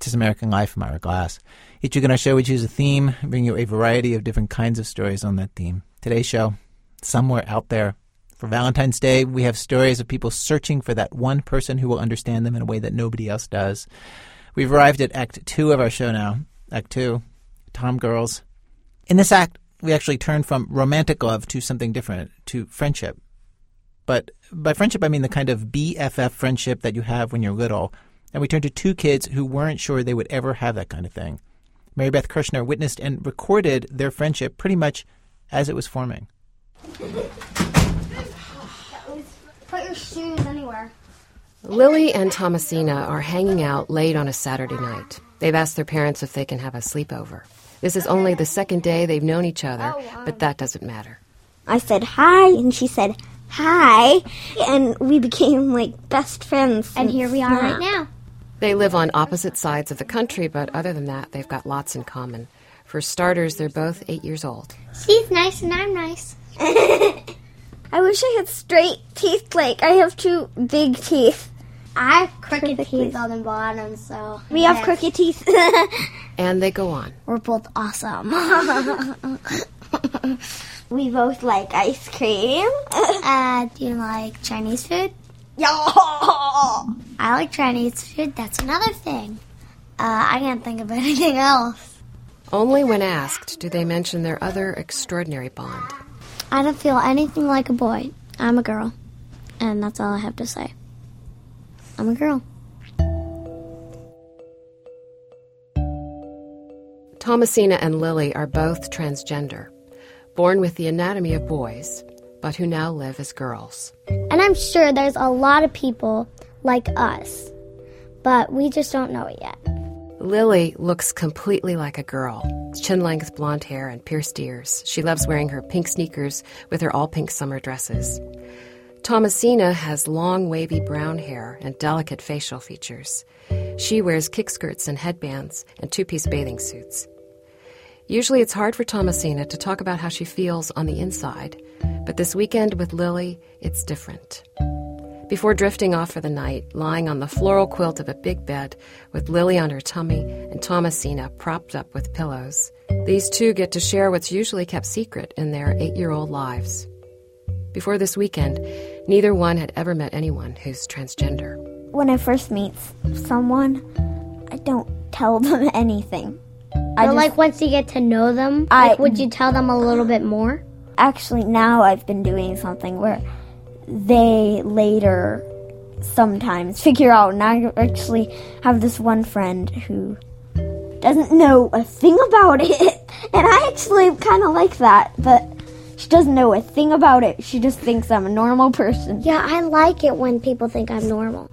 This is American Life. I'm Ira Glass. Each week on our show, we choose a theme and bring you a variety of different kinds of stories on that theme. Today's show, Somewhere Out There. For Valentine's Day, we have stories of people searching for that one person who will understand them in a way that nobody else does. We've arrived at Act 2 of our show now. Act 2, Tom Girls. In this act, we actually turn from romantic love to something different, to friendship. But by friendship, I mean the kind of BFF friendship that you have when you're little. And we turn to two kids who weren't sure they would ever have that kind of thing. Mary Beth Kirshner witnessed and recorded their friendship pretty much as it was forming. Put your shoes anywhere. Lily and Thomasina are hanging out late on a Saturday night. They've asked their parents if they can have a sleepover. This is only the second day they've known each other, but that doesn't matter. I said hi, and she said hi, and we became like best friends. And here we are right now. They live on opposite sides of the country, but other than that, they've got lots in common. For starters, they're both 8 years old. She's nice and I'm nice. I wish I had straight teeth like I have two big teeth. I have crooked teeth on the bottom, so... We have crooked teeth. And they go on. We're both awesome. We both like ice cream. Do you like Chinese food? Yeah. I like Chinese food. That's another thing. I can't think of anything else. Only when asked do they mention their other extraordinary bond. I don't feel anything like a boy. I'm a girl. And that's all I have to say. I'm a girl. Thomasina and Lily are both transgender, born with the anatomy of boys, but who now live as girls. And I'm sure there's a lot of people like us, but we just don't know it yet. Lily looks completely like a girl. Chin-length blonde hair and pierced ears. She loves wearing her pink sneakers with her all-pink summer dresses. Thomasina has long, wavy brown hair and delicate facial features. She wears kickskirts and headbands and two-piece bathing suits. Usually it's hard for Thomasina to talk about how she feels on the inside, but this weekend with Lily, it's different. Before drifting off for the night, lying on the floral quilt of a big bed with Lily on her tummy and Thomasina propped up with pillows, these two get to share what's usually kept secret in their 8-year-old lives. Before this weekend, neither one had ever met anyone who's transgender. When I first meet someone, I don't tell them anything. Like once you get to know them, would you tell them a little bit more? Actually, now I've been doing something where they later sometimes figure out, and I actually have this one friend who doesn't know a thing about it, and I actually kind of like that, but she doesn't know a thing about it. She just thinks I'm a normal person. Yeah, I like it when people think I'm normal.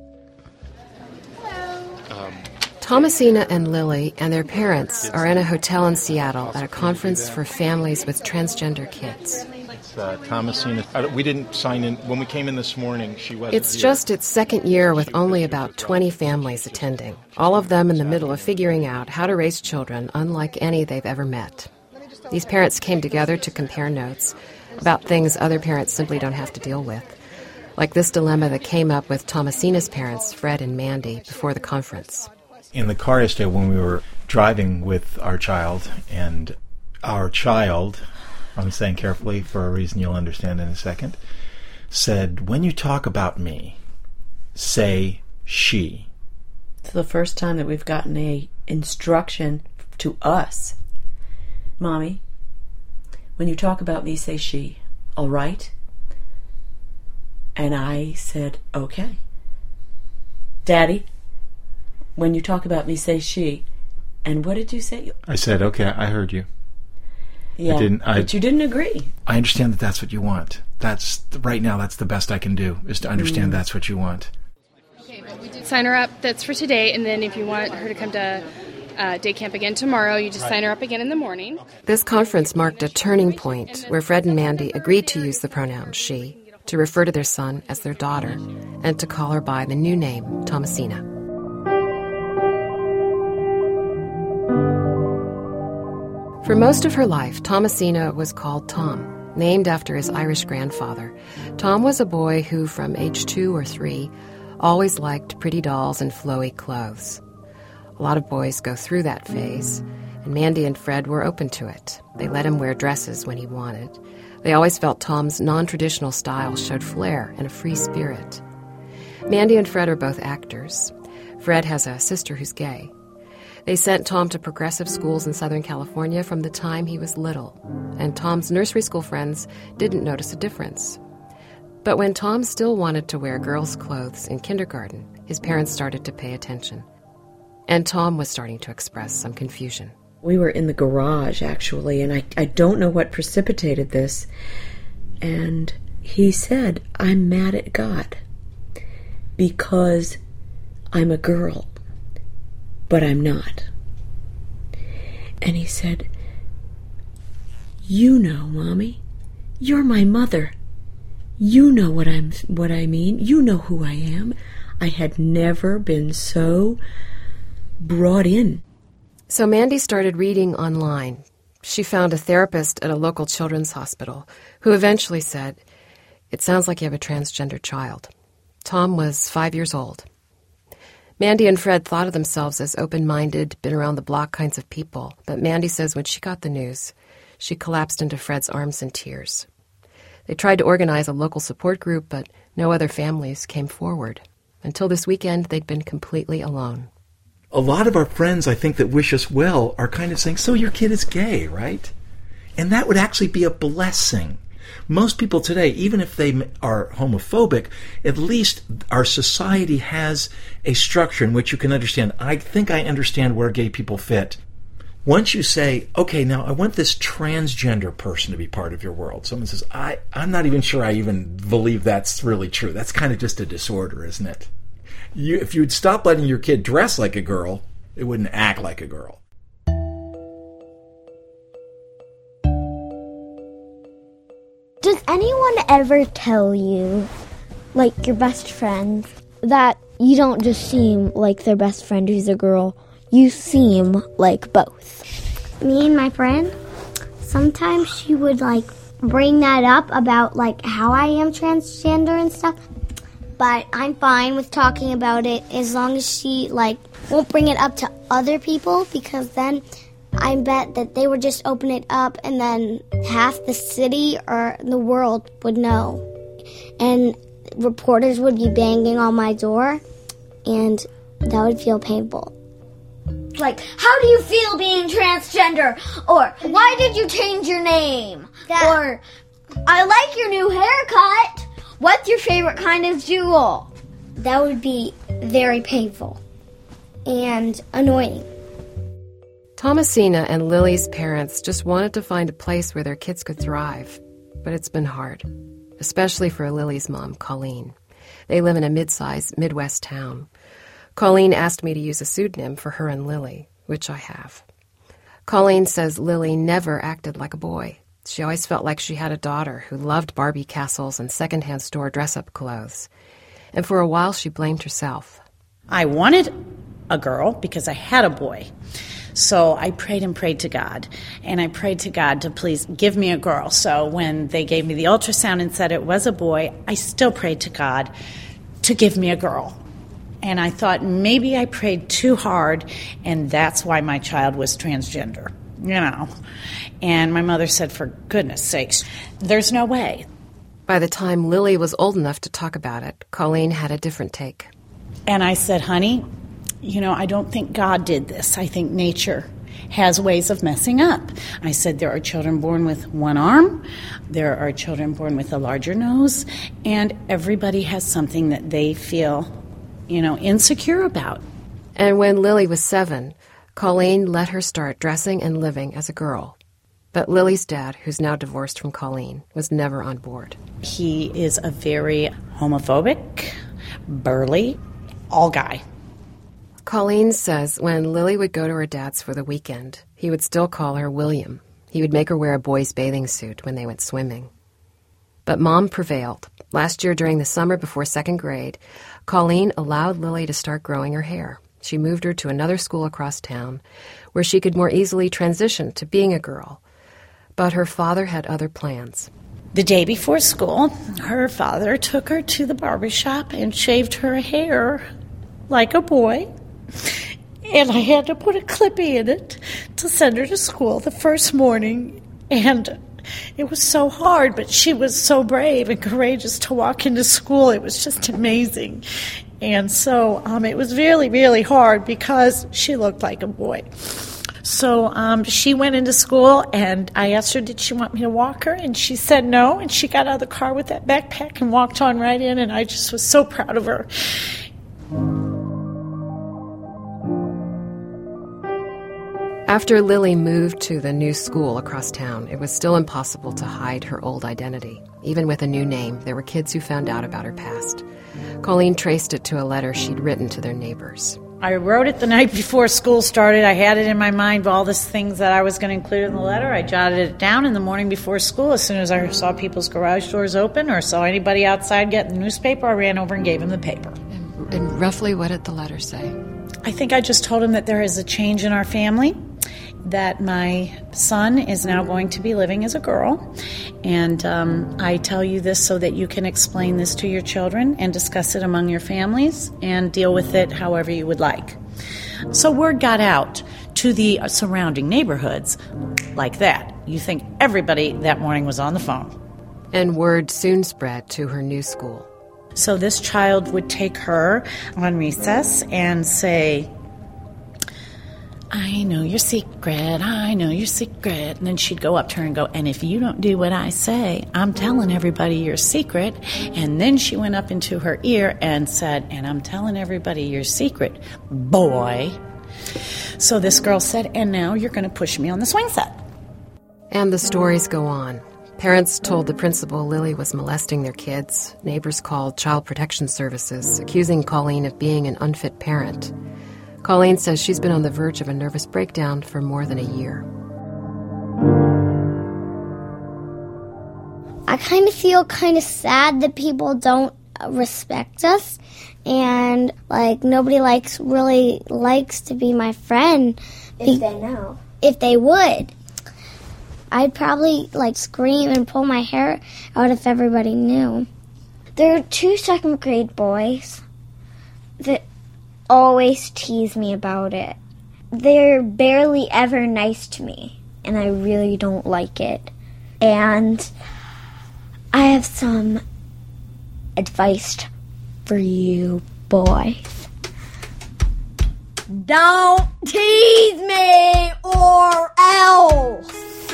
Thomasina and Lily and their parents are in a hotel in Seattle at a conference for families with transgender kids. Thomasina, we didn't sign in. When we came in this morning, she wasn't It's here. just its second year with only about 20 families attending, all of them in the middle of figuring out how to raise children unlike any they've ever met. These parents came together to compare notes about things other parents simply don't have to deal with, like this dilemma that came up with Thomasina's parents, Fred and Mandy, before the conference. In the car yesterday when we were driving with our child, and our child, I'm saying carefully for a reason you'll understand in a second, said, when you talk about me, say she. It's the first time that we've gotten a instruction to us. Mommy, when you talk about me, say she. All right? And I said, okay. Daddy, when you talk about me, say she. And what did you say? I said, okay, I heard you. Yeah, but you didn't agree. I understand that that's what you want. Right now, that's the best I can do, is to understand that's what you want. Okay, well, we did sign her up. That's for today. And then if you want her to come to day camp again tomorrow, you just sign her up again in the morning. This conference marked a turning point where Fred and Mandy agreed to use the pronoun she, to refer to their son as their daughter, and to call her by the new name, Thomasina. For most of her life, Thomasina was called Tom, named after his Irish grandfather. Tom was a boy who, from age 2 or 3, always liked pretty dolls and flowy clothes. A lot of boys go through that phase, and Mandy and Fred were open to it. They let him wear dresses when he wanted. They always felt Tom's non-traditional style showed flair and a free spirit. Mandy and Fred are both actors. Fred has a sister who's gay. They sent Tom to progressive schools in Southern California from the time he was little, and Tom's nursery school friends didn't notice a difference. But when Tom still wanted to wear girls' clothes in kindergarten, his parents started to pay attention. And Tom was starting to express some confusion. We were in the garage, actually, and I don't know what precipitated this. And he said, I'm mad at God because I'm a girl, but I'm not. And he said, you know, Mommy, you're my mother. You know what I mean. You know who I am. I had never been so brought in. So Mandy started reading online. She found a therapist at a local children's hospital who eventually said, it sounds like you have a transgender child. Tom was 5 years old. Mandy and Fred thought of themselves as open-minded, been-around-the-block kinds of people, but Mandy says when she got the news, she collapsed into Fred's arms in tears. They tried to organize a local support group, but no other families came forward. Until this weekend, they'd been completely alone. A lot of our friends, I think, that wish us well are kind of saying, so your kid is gay, right? And that would actually be a blessing. Most people today, even if they are homophobic, at least our society has a structure in which you can understand. I think I understand where gay people fit. Once you say, okay, now I want this transgender person to be part of your world. Someone says, I'm not even sure I even believe that's really true. That's kind of just a disorder, isn't it? If you'd stop letting your kid dress like a girl, it wouldn't act like a girl. Does anyone ever tell you, like your best friend, that you don't just seem like their best friend who's a girl, you seem like both? Me and my friend, sometimes she would bring that up about how I am transgender and stuff. But I'm fine with talking about it as long as she, won't bring it up to other people, because then I bet that they would just open it up and then half the city or the world would know. And reporters would be banging on my door, and that would feel painful. How do you feel being transgender? Or, why did you change your name? Or, I like your new haircut. What's your favorite kind of jewel? That would be very painful and annoying. Thomasina and Lily's parents just wanted to find a place where their kids could thrive, but it's been hard, especially for Lily's mom, Colleen. They live in a mid-sized Midwest town. Colleen asked me to use a pseudonym for her and Lily, which I have. Colleen says Lily never acted like a boy. She always felt like she had a daughter who loved Barbie castles and secondhand store dress-up clothes. And for a while, she blamed herself. I wanted a girl because I had a boy. So I prayed and prayed to God. And I prayed to God to please give me a girl. So when they gave me the ultrasound and said it was a boy, I still prayed to God to give me a girl. And I thought maybe I prayed too hard, and that's why my child was transgender. And my mother said, for goodness sakes, there's no way. By the time Lily was old enough to talk about it, Colleen had a different take. And I said, honey, I don't think God did this. I think nature has ways of messing up. I said, there are children born with one arm, there are children born with a larger nose, and everybody has something that they feel, insecure about. And when Lily was 7, Colleen let her start dressing and living as a girl. But Lily's dad, who's now divorced from Colleen, was never on board. He is a very homophobic, burly, all guy. Colleen says when Lily would go to her dad's for the weekend, he would still call her William. He would make her wear a boy's bathing suit when they went swimming. But Mom prevailed. Last year during the summer before 2nd grade, Colleen allowed Lily to start growing her hair. She moved her to another school across town where she could more easily transition to being a girl. But her father had other plans. The day before school, her father took her to the barbershop and shaved her hair like a boy. And I had to put a Clippy in it to send her to school the first morning. And it was so hard, but she was so brave and courageous to walk into school. It was just amazing. And so it was really, really hard because she looked like a boy. So she went into school, and I asked her, did she want me to walk her? And she said no, and she got out of the car with that backpack and walked on right in, and I just was so proud of her. After Lily moved to the new school across town, it was still impossible to hide her old identity. Even with a new name, there were kids who found out about her past. Colleen traced it to a letter she'd written to their neighbors. I wrote it the night before school started. I had it in my mind, all these things that I was going to include in the letter. I jotted it down in the morning before school. As soon as I saw people's garage doors open or saw anybody outside getting the newspaper, I ran over and gave them the paper. And roughly what did the letter say? I think I just told him that there is a change in our family, that my son is now going to be living as a girl. And I tell you this so that you can explain this to your children and discuss it among your families and deal with it however you would like. So word got out to the surrounding neighborhoods like that. You think everybody that morning was on the phone. And word soon spread to her new school. So this child would take her on recess and say, I know your secret, I know your secret. And then she'd go up to her and go, and if you don't do what I say, I'm telling everybody your secret. And then she went up into her ear and said, and I'm telling everybody your secret, boy. So this girl said, and now you're going to push me on the swing set. And the stories go on. Parents told the principal Lily was molesting their kids. Neighbors called Child Protection Services, accusing Colleen of being an unfit parent. Colleen says she's been on the verge of a nervous breakdown for more than a year. I kind of feel kind of sad that people don't respect us, and nobody really likes to be my friend. If they know. If they would. I'd probably scream and pull my hair out if everybody knew. There are 2 second grade boys that always tease me about it. They're barely ever nice to me, and I really don't like it. And I have some advice for you boys. Don't tease me or else.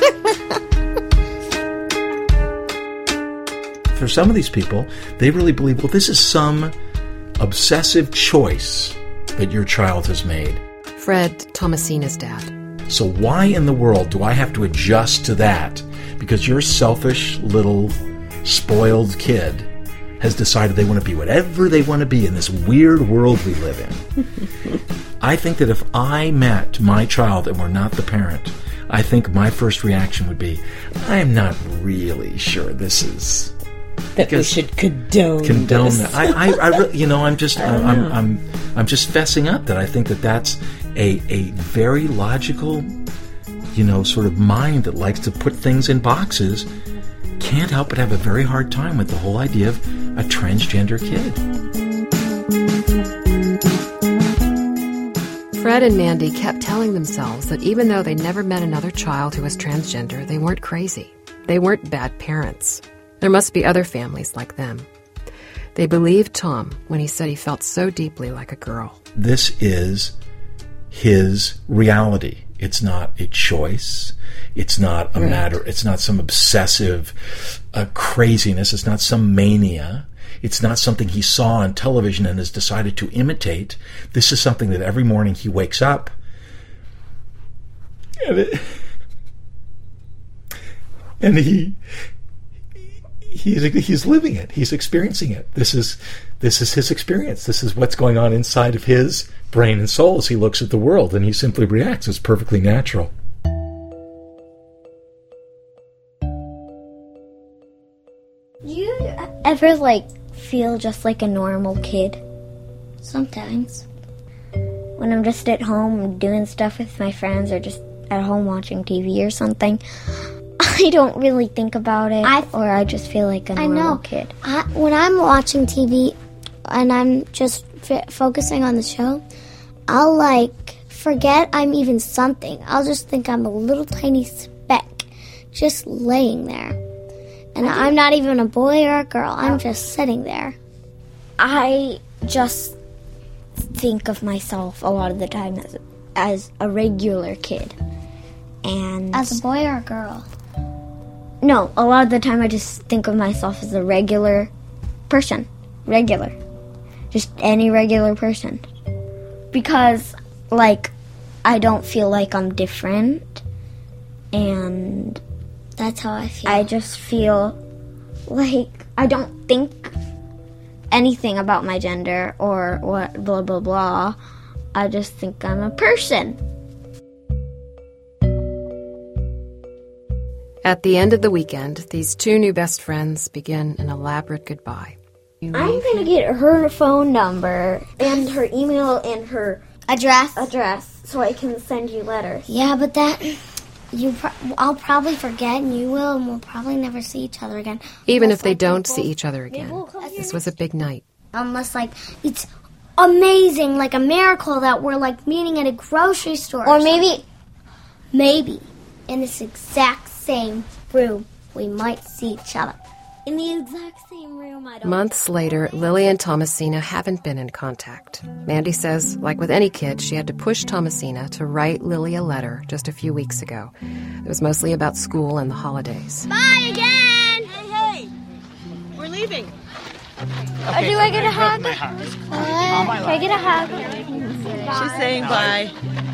For some of these people, they really believe, well, this is some obsessive choice that your child has made. Fred, Thomasina's dad. So why in the world do I have to adjust to that? Because your selfish little spoiled kid has decided they want to be whatever they want to be in this weird world we live in. I think that if I met my child and were not the parent, I think my first reaction would be, I'm not really sure this is... That we should condone this. That. I'm just fessing up that I think that that's a very logical, sort of mind that likes to put things in boxes. Can't help but have a very hard time with the whole idea of a transgender kid. Fred and Mandy kept telling themselves that even though they never met another child who was transgender, they weren't crazy. They weren't bad parents. There must be other families like them. They believed Tom when he said he felt so deeply like a girl. This is his reality. It's not a choice. It's not a matter. It's not some obsessive craziness. It's not some mania. It's not something he saw on television and has decided to imitate. This is something that every morning he wakes up and he's living it. He's experiencing it. This is his experience. This is what's going on inside of his brain and soul as he looks at the world, and he simply reacts. It's perfectly natural. Do you ever feel just like a normal kid? Sometimes. When I'm just at home doing stuff with my friends or just at home watching TV or something, I don't really think about it, or I just feel like a normal kid. When I'm watching TV and I'm just focusing on the show, I'll forget I'm even something. I'll just think I'm a little tiny speck just laying there. And I'm not even a boy or a girl. I'm just sitting there. I just think of myself a lot of the time as a regular kid. And as a boy or a girl? No, a lot of the time I just think of myself as a regular person. Regular. Just any regular person. Because, like, I don't feel like I'm different. And that's how I feel. I just feel like I don't think anything about my gender or what blah, blah, blah. I just think I'm a person. At the end of the weekend, these two new best friends begin an elaborate goodbye. I'm going to get her phone number and her email and her address so I can send you letters. Yeah, but that I'll probably forget and you will, and we'll probably never see each other again. Even if they don't see each other again, this was a big night. Unless, like, it's amazing, like a miracle that we're, like, meeting at a grocery store. Or maybe in this exact same room, we might see each other. In the exact same room, I don't... Months later, Lily and Thomasina haven't been in contact. Mandy says, like with any kid, she had to push Thomasina to write Lily a letter just a few weeks ago. It was mostly about school and the holidays. Bye again! Hey! We're leaving. Okay, do I get a hug? Can I get a hug? She's saying bye.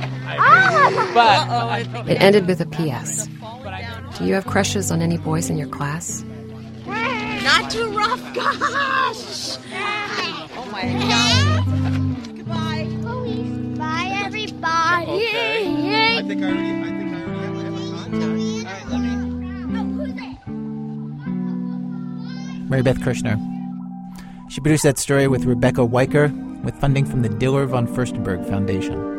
It ended with a P.S. Do you have crushes on any boys in your class? Not too rough, gosh! Oh my God! Goodbye. Bye, everybody. Okay. I think I already have my contact. All right, let me. Mary Beth Kirshner. She produced that story with Rebecca Weicker with funding from the Diller von Furstenberg Foundation.